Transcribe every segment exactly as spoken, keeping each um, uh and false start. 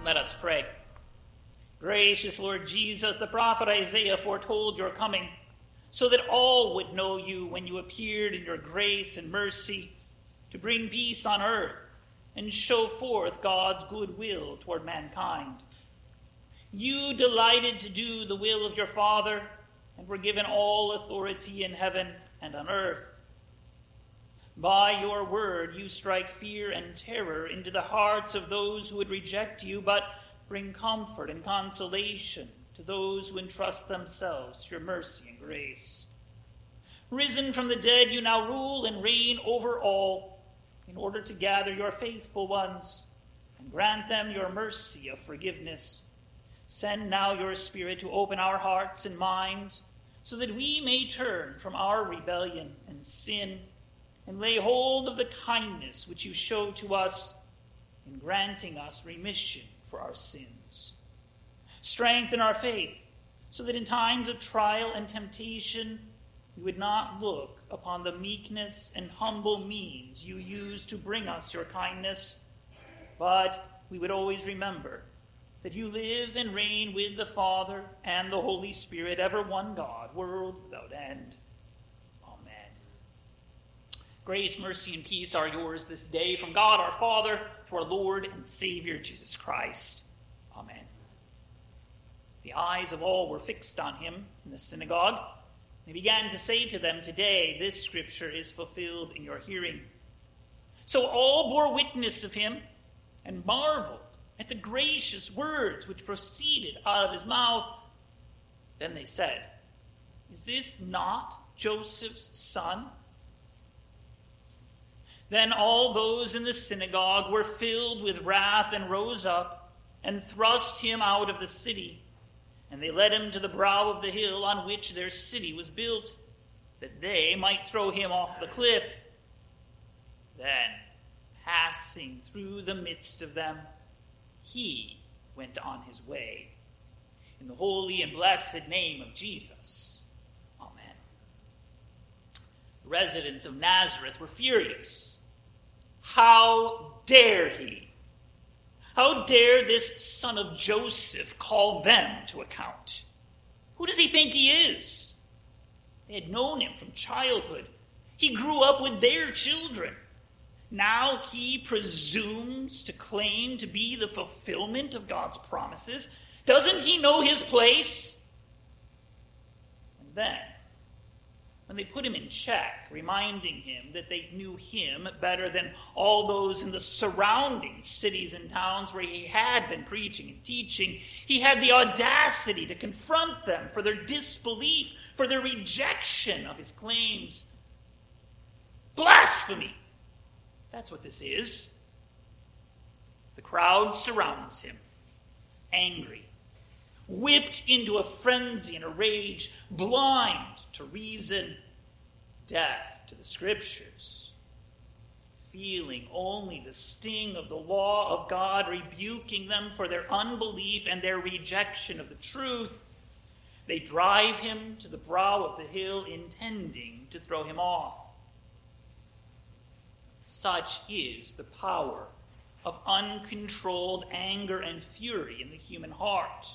Let us pray. Gracious Lord Jesus, the prophet Isaiah foretold your coming, so that all would know you when you appeared in your grace and mercy to bring peace on earth and show forth God's good will toward mankind. You delighted to do the will of your Father and were given all authority in heaven and on earth. By your word you strike fear and terror into the hearts of those who would reject you, but bring comfort and consolation to those who entrust themselves to your mercy and grace. Risen from the dead, you now rule and reign over all in order to gather your faithful ones and grant them your mercy of forgiveness. Send now your Spirit to open our hearts and minds so that we may turn from our rebellion and sin and lay hold of the kindness which you show to us in granting us remission for our sins. Strengthen our faith so that in times of trial and temptation we would not look upon the meekness and humble means you use to bring us your kindness, but we would always remember that you live and reign with the Father and the Holy Spirit, ever one God, world without end. Grace, mercy, and peace are yours this day from God our Father to our Lord and Savior Jesus Christ. Amen. The eyes of all were fixed on him in the synagogue. They began to say to them, "Today this scripture is fulfilled in your hearing." So all bore witness of him and marveled at the gracious words which proceeded out of his mouth. Then they said, "Is this not Joseph's son?" Then all those in the synagogue were filled with wrath and rose up and thrust him out of the city. And they led him to the brow of the hill on which their city was built, that they might throw him off the cliff. Then, passing through the midst of them, he went on his way. In the holy and blessed name of Jesus. Amen. The residents of Nazareth were furious. How dare he? How dare this son of Joseph call them to account? Who does he think he is? They had known him from childhood. He grew up with their children. Now he presumes to claim to be the fulfillment of God's promises. Doesn't he know his place? And then, when they put him in check, reminding him that they knew him better than all those in the surrounding cities and towns where he had been preaching and teaching, he had the audacity to confront them for their disbelief, for their rejection of his claims. Blasphemy! That's what this is. The crowd surrounds him, angry, whipped into a frenzy and a rage, blind to reason, deaf to the scriptures, feeling only the sting of the law of God rebuking them for their unbelief and their rejection of the truth. They drive him to the brow of the hill, intending to throw him off. Such is the power of uncontrolled anger and fury in the human heart.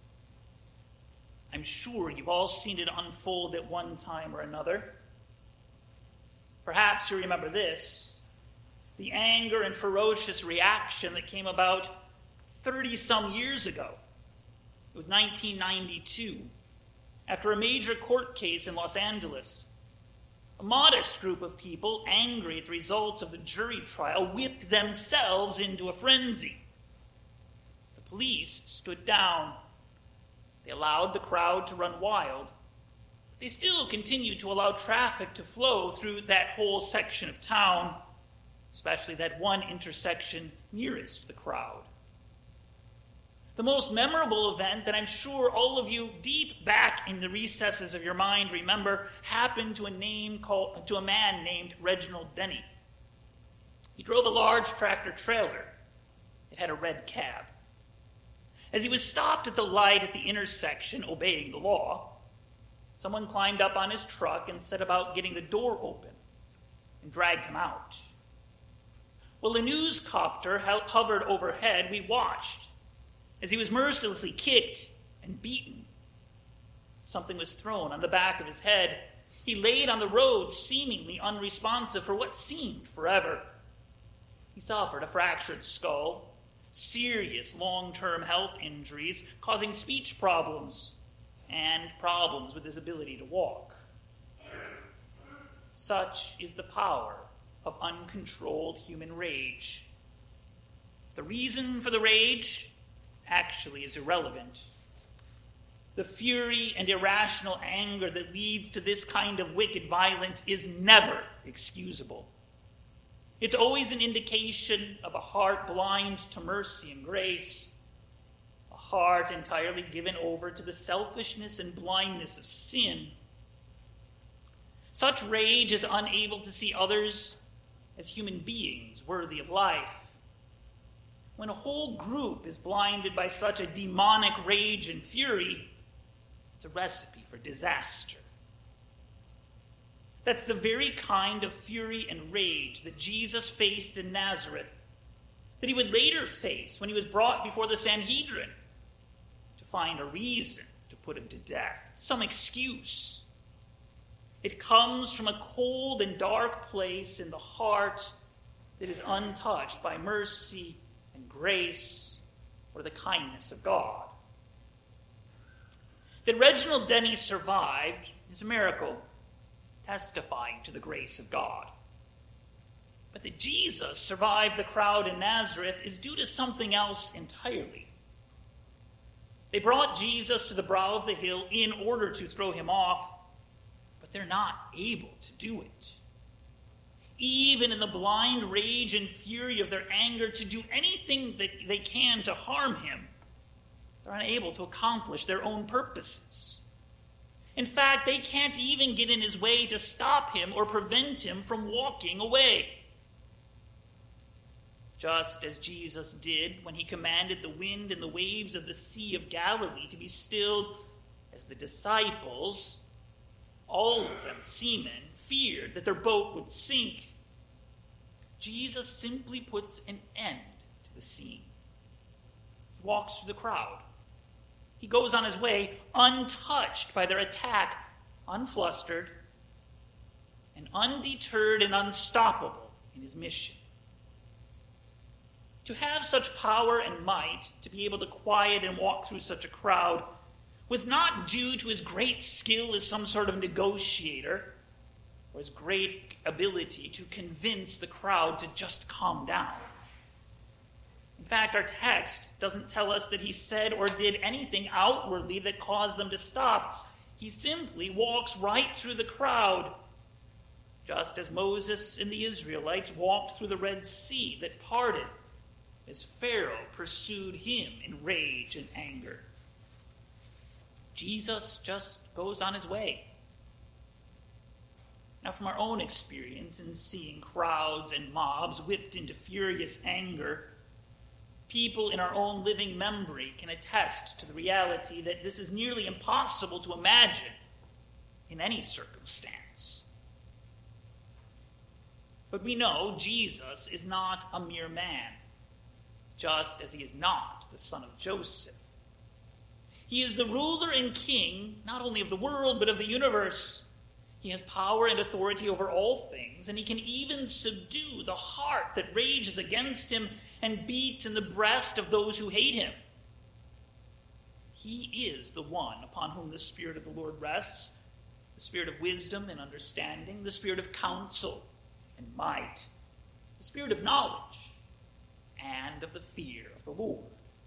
I'm sure you've all seen it unfold at one time or another. Perhaps you remember this, the anger and ferocious reaction that came about thirty-some years ago. It was nineteen ninety-two, after a major court case in Los Angeles. A modest group of people, angry at the results of the jury trial, whipped themselves into a frenzy. The police stood down. They allowed the crowd to run wild. They still continued to allow traffic to flow through that whole section of town, especially that one intersection nearest the crowd. The most memorable event that I'm sure all of you deep back in the recesses of your mind remember happened to a name called to a man named Reginald Denny. He drove a large tractor trailer. It had a red cab. As he was stopped at the light at the intersection, obeying the law, someone climbed up on his truck and set about getting the door open and dragged him out. While the news copter hovered overhead, we watched As he was mercilessly kicked and beaten, something was thrown on the back of his head. He laid on the road, seemingly unresponsive for what seemed forever. He suffered a fractured skull, serious long-term health injuries causing speech problems, and problems with his ability to walk. Such is the power of uncontrolled human rage. The reason for the rage actually is irrelevant. The fury and irrational anger that leads to this kind of wicked violence is never excusable. It's always an indication of a heart blind to mercy and grace, a heart entirely given over to the selfishness and blindness of sin. Such rage is unable to see others as human beings worthy of life. When a whole group is blinded by such a demonic rage and fury, it's a recipe for disaster. That's the very kind of fury and rage that Jesus faced in Nazareth, that he would later face when he was brought before the Sanhedrin to find a reason to put him to death, some excuse. It comes from a cold and dark place in the heart that is untouched by mercy and grace or the kindness of God. That Reginald Denny survived is a miracle, testifying to the grace of God. But that Jesus survived the crowd in Nazareth is due to something else entirely. They brought Jesus to the brow of the hill in order to throw him off, but they're not able to do it. Even in the blind rage and fury of their anger to do anything that they can to harm him, they're unable to accomplish their own purposes. In fact, they can't even get in his way to stop him or prevent him from walking away. Just as Jesus did when he commanded the wind and the waves of the Sea of Galilee to be stilled, as the disciples, all of them seamen, feared that their boat would sink, Jesus simply puts an end to the scene. He walks through the crowd. He goes on his way untouched by their attack, unflustered, and undeterred and unstoppable in his mission. To have such power and might, to be able to quiet and walk through such a crowd, was not due to his great skill as some sort of negotiator or his great ability to convince the crowd to just calm down. In fact, our text doesn't tell us that he said or did anything outwardly that caused them to stop. He simply walks right through the crowd, just as Moses and the Israelites walked through the Red Sea that parted as Pharaoh pursued him in rage and anger. Jesus just goes on his way. Now, from our own experience in seeing crowds and mobs whipped into furious anger, people in our own living memory can attest to the reality that this is nearly impossible to imagine in any circumstance. But we know Jesus is not a mere man, just as he is not the son of Joseph. He is the ruler and king, not only of the world, but of the universe. He has power and authority over all things, and he can even subdue the heart that rages against him and beats in the breast of those who hate him. He is the one upon whom the Spirit of the Lord rests, the Spirit of wisdom and understanding, the Spirit of counsel and might, the Spirit of knowledge and of the fear of the Lord.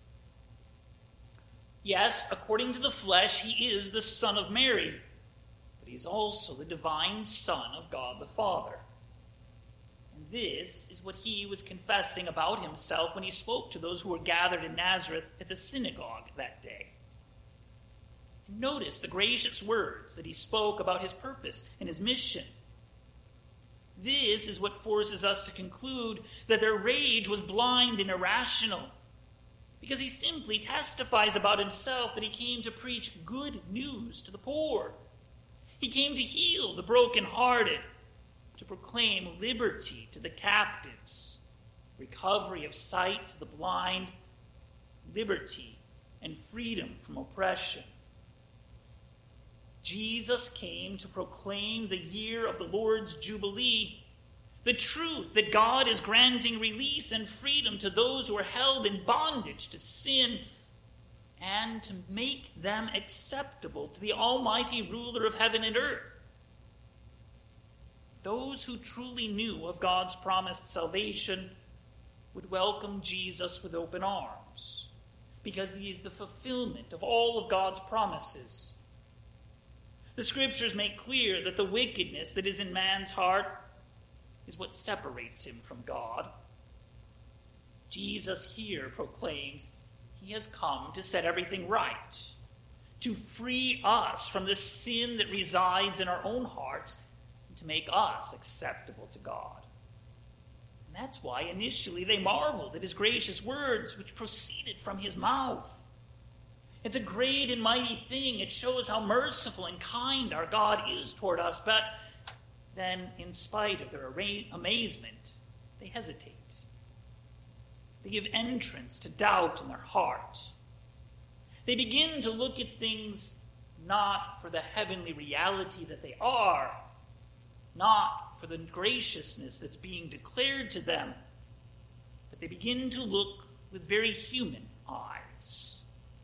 Yes, according to the flesh, he is the Son of Mary, but he is also the divine Son of God the Father. And this is what he was confessing about himself when he spoke to those who were gathered in Nazareth at the synagogue that day. And notice the gracious words that he spoke about his purpose and his mission. This is what forces us to conclude that their rage was blind and irrational, because he simply testifies about himself that he came to preach good news to the poor. He came to heal the brokenhearted, to proclaim liberty to the captives, recovery of sight to the blind, liberty and freedom from oppression. Jesus came to proclaim the year of the Lord's Jubilee, the truth that God is granting release and freedom to those who are held in bondage to sin, and to make them acceptable to the almighty ruler of heaven and earth. Those who truly knew of God's promised salvation would welcome Jesus with open arms, because he is the fulfillment of all of God's promises. The scriptures make clear that the wickedness that is in man's heart is what separates him from God. Jesus here proclaims he has come to set everything right, to free us from the sin that resides in our own hearts, and to make us acceptable to God. And that's why initially they marveled at his gracious words which proceeded from his mouth. It's a great and mighty thing. It shows how merciful and kind our God is toward us, but then, in spite of their amazement, they hesitate. They give entrance to doubt in their heart. They begin to look at things not for the heavenly reality that they are, not for the graciousness that's being declared to them, but they begin to look with very human eyes.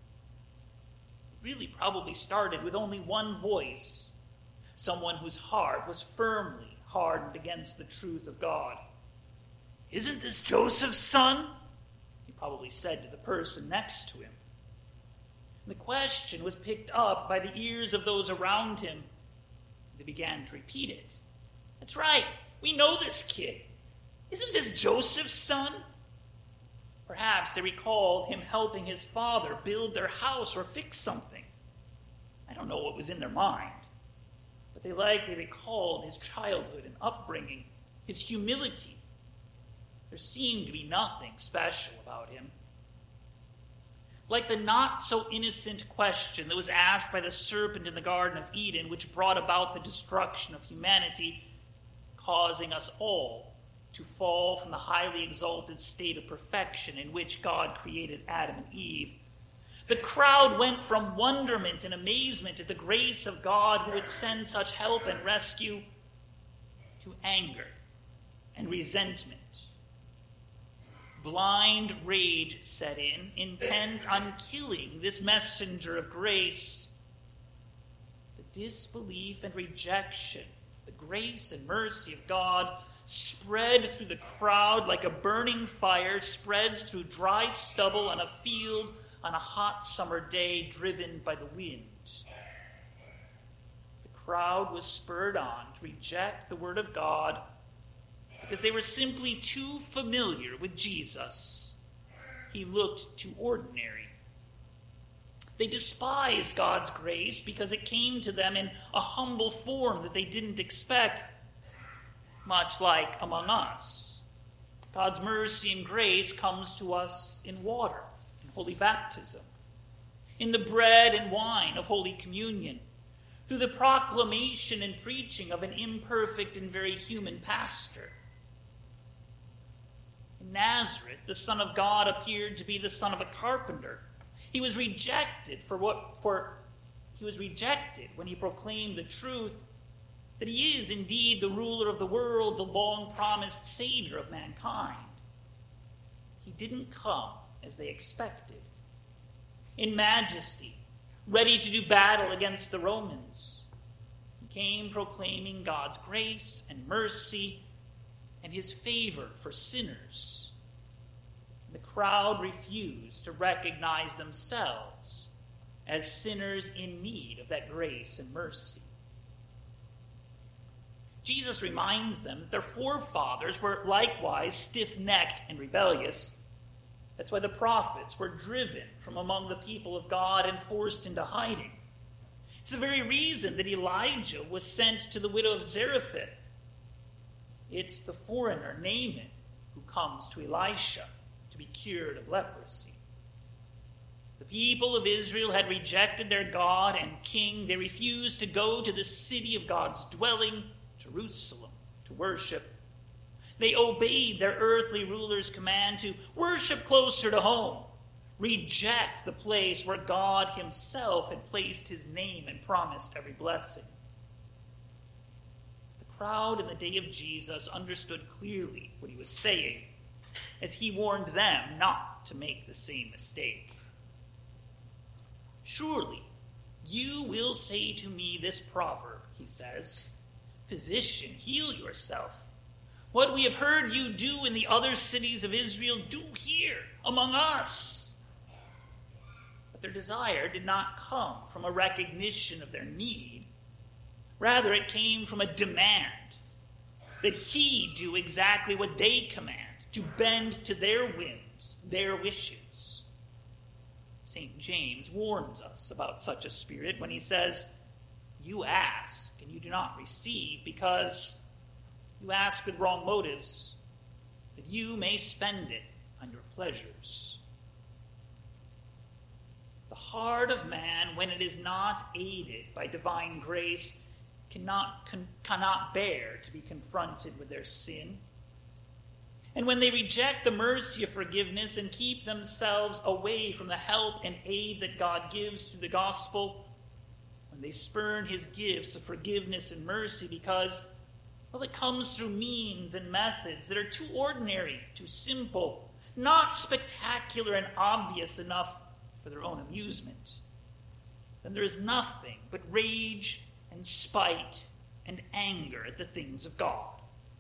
It really probably started with only one voice, someone whose heart was firmly hardened against the truth of God. "Isn't this Joseph's son?" he probably said to the person next to him. And the question was picked up by the ears of those around him. They began to repeat it. "That's right, we know this kid. Isn't this Joseph's son?" Perhaps they recalled him helping his father build their house or fix something. I don't know what was in their mind, but they likely recalled his childhood and upbringing, his humility. There seemed to be nothing special about him. Like the not-so-innocent question that was asked by the serpent in the Garden of Eden, which brought about the destruction of humanity, causing us all to fall from the highly exalted state of perfection in which God created Adam and Eve. The crowd went from wonderment and amazement at the grace of God who would send such help and rescue to anger and resentment. Blind rage set in, intent on killing this messenger of grace. The disbelief and rejection, the grace and mercy of God spread through the crowd like a burning fire spreads through dry stubble on a field on a hot summer day driven by the wind. The crowd was spurred on to reject the word of God because they were simply too familiar with Jesus. He looked too ordinary. They despised God's grace because it came to them in a humble form that they didn't expect, much like among us. God's mercy and grace comes to us in water, in holy baptism, in the bread and wine of Holy Communion, through the proclamation and preaching of an imperfect and very human pastor. In Nazareth, the Son of God appeared to be the son of a carpenter. He was rejected for what for he was rejected when he proclaimed the truth that he is indeed the ruler of the world, the long-promised Savior of mankind. He didn't come as they expected. In majesty, ready to do battle against the Romans, he came proclaiming God's grace and mercy and his favor for sinners. The crowd refused to recognize themselves as sinners in need of that grace and mercy. Jesus reminds them that their forefathers were likewise stiff-necked and rebellious. That's why the prophets were driven from among the people of God and forced into hiding. It's the very reason that Elijah was sent to the widow of Zarephath. It's the foreigner, Naaman, who comes to Elisha to be cured of leprosy. The people of Israel had rejected their God and king. They refused to go to the city of God's dwelling, Jerusalem, to worship. They obeyed their earthly ruler's command to worship closer to home, reject the place where God himself had placed his name and promised every blessing. The crowd in the day of Jesus understood clearly what he was saying, as he warned them not to make the same mistake. Surely you will say to me this proverb, he says, "Physician, heal yourself. What we have heard you do in the other cities of Israel, do here among us." But their desire did not come from a recognition of their need. Rather, it came from a demand that he do exactly what they command, to bend to their whims, their wishes. Saint James warns us about such a spirit when he says, "You ask, and you do not receive, because you ask with wrong motives, that you may spend it on your pleasures." The heart of man, when it is not aided by divine grace, cannot, con- cannot bear to be confronted with their sin. And when they reject the mercy of forgiveness and keep themselves away from the help and aid that God gives through the gospel, when they spurn his gifts of forgiveness and mercy because, well, it comes through means and methods that are too ordinary, too simple, not spectacular and obvious enough for their own amusement, then there is nothing but rage and spite and anger at the things of God.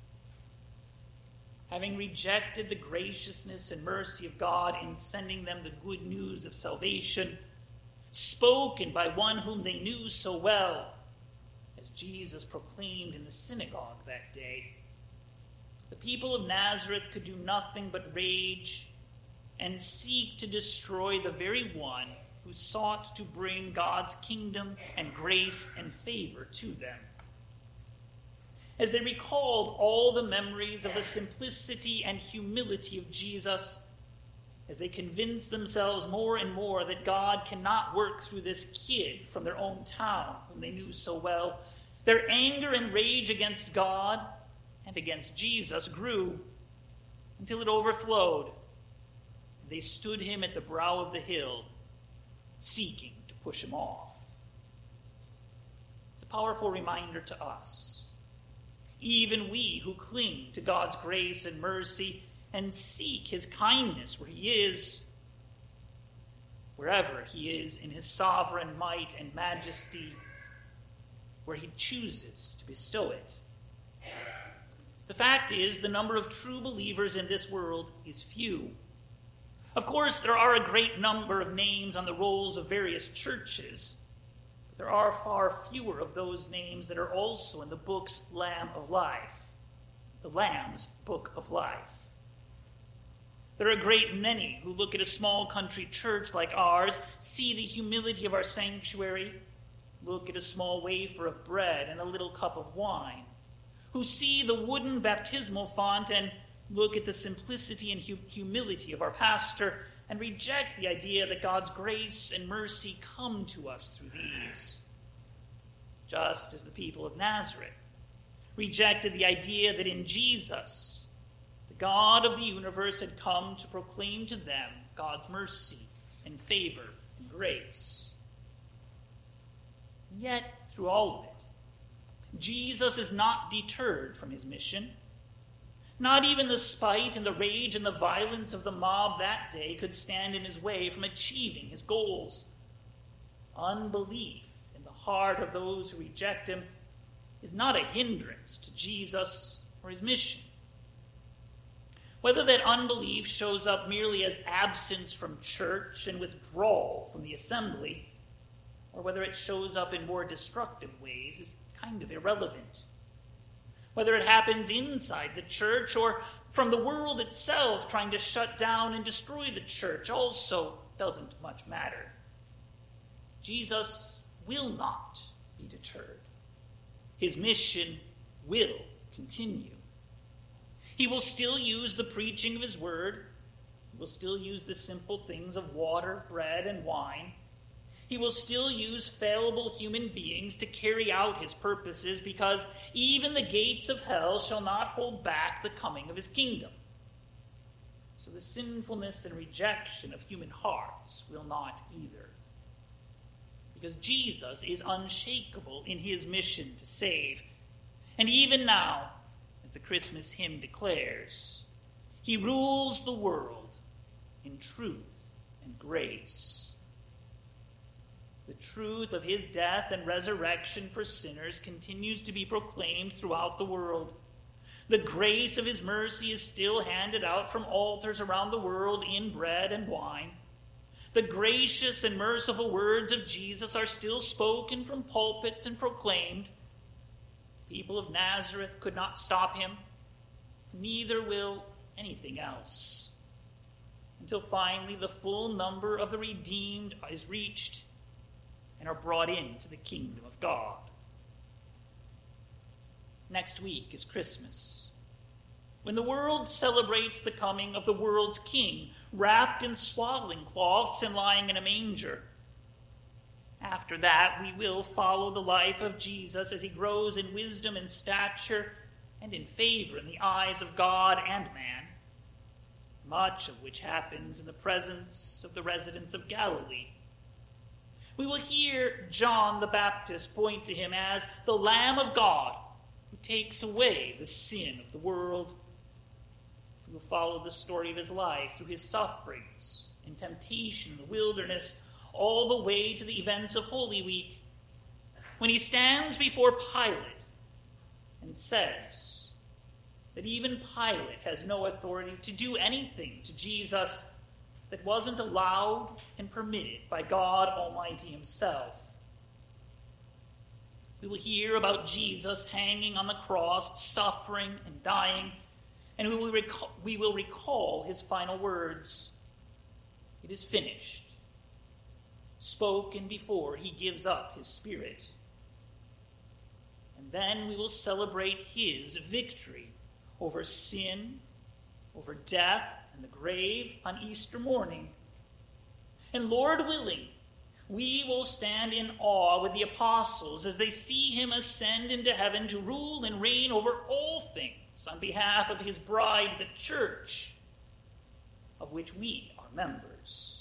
Having rejected the graciousness and mercy of God in sending them the good news of salvation, spoken by one whom they knew so well, as Jesus proclaimed in the synagogue that day, the people of Nazareth could do nothing but rage and seek to destroy the very one who sought to bring God's kingdom and grace and favor to them. As they recalled all the memories of the simplicity and humility of Jesus, as they convinced themselves more and more that God cannot work through this kid from their own town whom they knew so well, their anger and rage against God and against Jesus grew until it overflowed. They stood him at the brow of the hill, seeking to push him off. It's a powerful reminder to us. Even we who cling to God's grace and mercy and seek his kindness where he is, wherever he is in his sovereign might and majesty, where he chooses to bestow it. The fact is, the number of true believers in this world is few. Of course, there are a great number of names on the rolls of various churches, but there are far fewer of those names that are also in the book's Lamb of Life, the Lamb's Book of Life. There are a great many who look at a small country church like ours, see the humility of our sanctuary, look at a small wafer of bread and a little cup of wine, who see the wooden baptismal font and look at the simplicity and hu- humility of our pastor and reject the idea that God's grace and mercy come to us through these. Just as the people of Nazareth rejected the idea that in Jesus, the God of the universe had come to proclaim to them God's mercy and favor and grace. And yet, through all of it, Jesus is not deterred from his mission. Not even the spite and the rage and the violence of the mob that day could stand in his way from achieving his goals. Unbelief in the heart of those who reject him is not a hindrance to Jesus or his mission. Whether that unbelief shows up merely as absence from church and withdrawal from the assembly, or whether it shows up in more destructive ways, is kind of irrelevant. Whether it happens inside the church or from the world itself trying to shut down and destroy the church also doesn't much matter. Jesus will not be deterred. His mission will continue. He will still use the preaching of his word. He will still use the simple things of water, bread, and wine. He will still use fallible human beings to carry out his purposes, because even the gates of hell shall not hold back the coming of his kingdom. So the sinfulness and rejection of human hearts will not either. Because Jesus is unshakable in his mission to save. And even now, as the Christmas hymn declares, he rules the world in truth and grace. The truth of his death and resurrection for sinners continues to be proclaimed throughout the world. The grace of his mercy is still handed out from altars around the world in bread and wine. The gracious and merciful words of Jesus are still spoken from pulpits and proclaimed. People of Nazareth could not stop him. Neither will anything else. Until finally the full number of the redeemed is reached and are brought into the kingdom of God. Next week is Christmas, when the world celebrates the coming of the world's king, wrapped in swaddling cloths and lying in a manger. After that, we will follow the life of Jesus as he grows in wisdom and stature and in favor in the eyes of God and man, much of which happens in the presence of the residents of Galilee. We will hear John the Baptist point to him as the Lamb of God who takes away the sin of the world. We will follow the story of his life through his sufferings and temptation in the wilderness, all the way to the events of Holy Week, when he stands before Pilate and says that even Pilate has no authority to do anything to Jesus that wasn't allowed and permitted by God Almighty himself. We will hear about Jesus hanging on the cross, suffering and dying, and we will recall, we will recall his final words. It is finished, spoken before he gives up his spirit. And then we will celebrate his victory over sin, over death, and the grave on Easter morning. And Lord willing, we will stand in awe with the apostles as they see him ascend into heaven to rule and reign over all things on behalf of his bride, the church, of which we are members.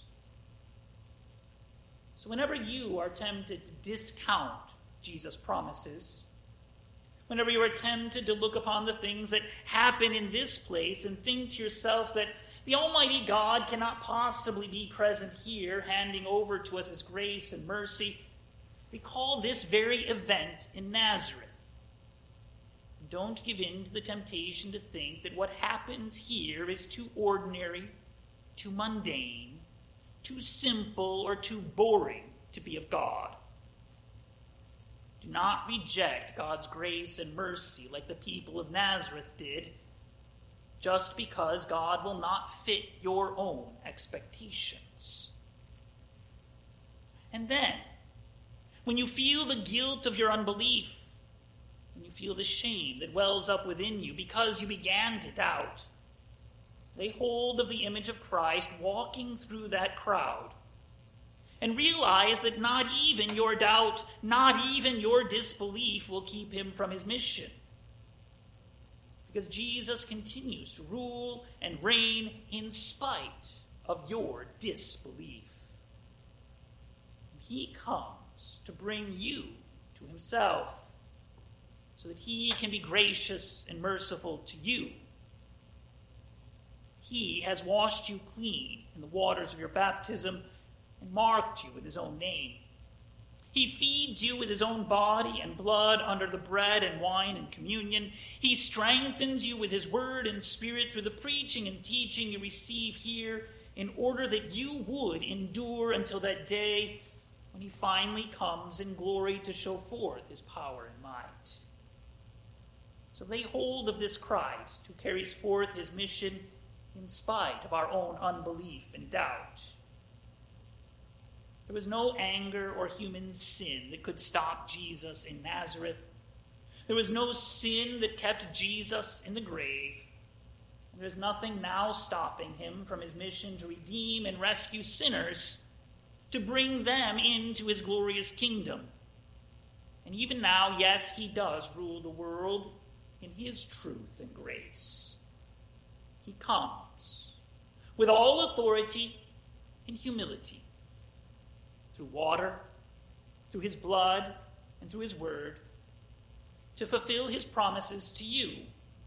So whenever you are tempted to discount Jesus' promises, whenever you are tempted to look upon the things that happen in this place and think to yourself that the Almighty God cannot possibly be present here, handing over to us his grace and mercy, recall this very event in Nazareth. Don't give in to the temptation to think that what happens here is too ordinary, too mundane, too simple, or too boring to be of God. Do not reject God's grace and mercy like the people of Nazareth did, just because God will not fit your own expectations. And then, when you feel the guilt of your unbelief, when you feel the shame that wells up within you because you began to doubt, lay hold of the image of Christ walking through that crowd and realize that not even your doubt, not even your disbelief will keep him from his mission. Because Jesus continues to rule and reign in spite of your disbelief. He comes to bring you to himself so that he can be gracious and merciful to you. He has washed you clean in the waters of your baptism and marked you with his own name. He feeds you with his own body and blood under the bread and wine and communion. He strengthens you with his word and spirit through the preaching and teaching you receive here, in order that you would endure until that day when he finally comes in glory to show forth his power and might. So lay hold of this Christ who carries forth his mission in spite of our own unbelief and doubt. There was no anger or human sin that could stop Jesus in Nazareth. There was no sin that kept Jesus in the grave. And there's nothing now stopping him from his mission to redeem and rescue sinners, to bring them into his glorious kingdom. And even now, yes, he does rule the world in his truth and grace. He comes, with all authority and humility, through water, through his blood, and through his word, to fulfill his promises to you.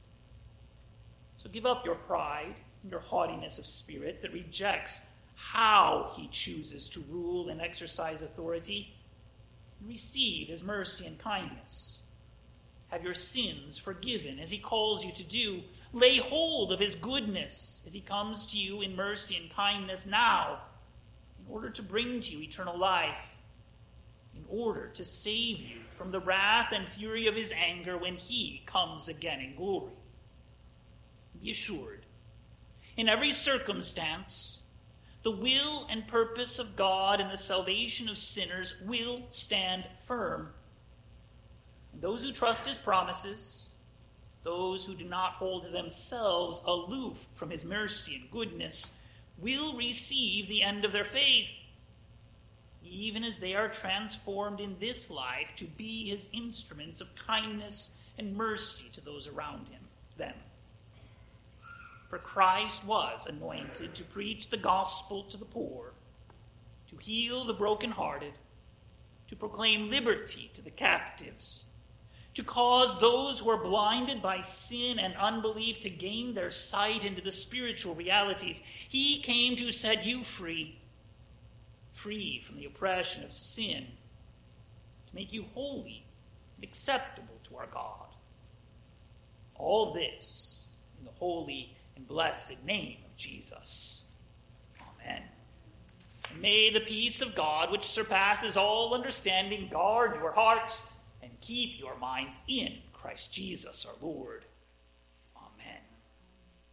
So give up your pride and your haughtiness of spirit that rejects how he chooses to rule and exercise authority, and receive his mercy and kindness. Have your sins forgiven as he calls you to do. Lay hold of his goodness as he comes to you in mercy and kindness now, in order to bring to you eternal life, in order to save you from the wrath and fury of his anger when he comes again in glory. Be assured, in every circumstance, the will and purpose of God and the salvation of sinners will stand firm. And those who trust his promises, those who do not hold themselves aloof from his mercy and goodness, will receive the end of their faith, even as they are transformed in this life to be his instruments of kindness and mercy to those around him, them. For Christ was anointed to preach the gospel to the poor, to heal the brokenhearted, to proclaim liberty to the captives, to cause those who are blinded by sin and unbelief to gain their sight into the spiritual realities. He came to set you free, free from the oppression of sin, to make you holy and acceptable to our God. All this in the holy and blessed name of Jesus. Amen. And may the peace of God, which surpasses all understanding, guard your hearts and keep your minds in Christ Jesus our Lord.